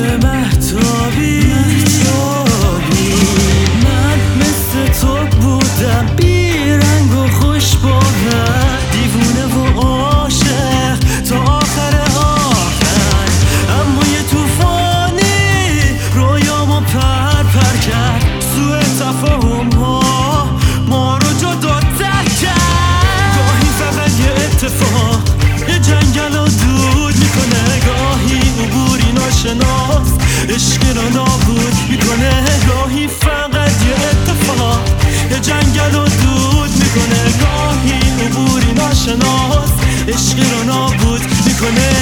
مهتابی من مثل تو بودم، بی رنگ و خوش باور، دیوونه و عاشق تا آخر آخر. اما یه توفانی رویامو پر کرد، سوء تفاهم ها ما رو جدا تر کرد. گاهی فقط یه اتفاق یه جنگل رو دود میکنه، گاهی عبوری ناشناس عشقی رو نابود میکنه. گاهی فقط یه اتفاق یه جنگل رو دود میکنه، گاهی عبوری ناشناس عشقی رو نابود میکنه.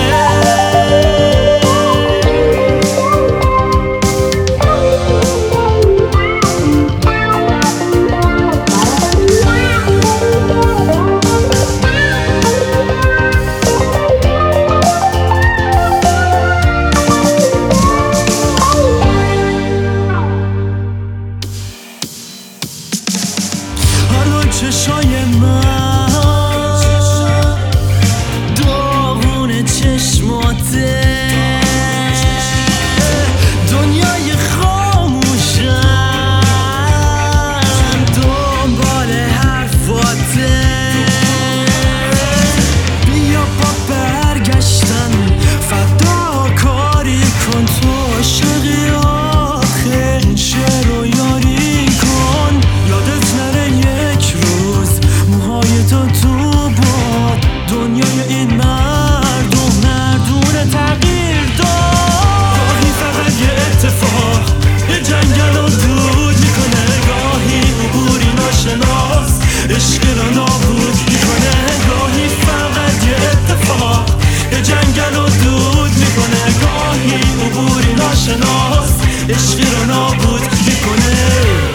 چشای من داغون چشماته، دنیای خاموشم دنبال حرفاته. بیا با برگشتن فداکاری کن، تو عاشقی آخه این شعر رو یاری کن. یادت نره یک روز موهای تو باد، دنیای این مردونه تغییر داد. گاهی فقط یه اتفاق یه جنگل رو دود میکنه، گاهی عبوری ناشناس عشقی رو نابود میکنه. گاهی فقط یه اتفاق یه جنگل رو دود میکنه، گاهی عبوری ناشناس عشقی رو نابود میکنه.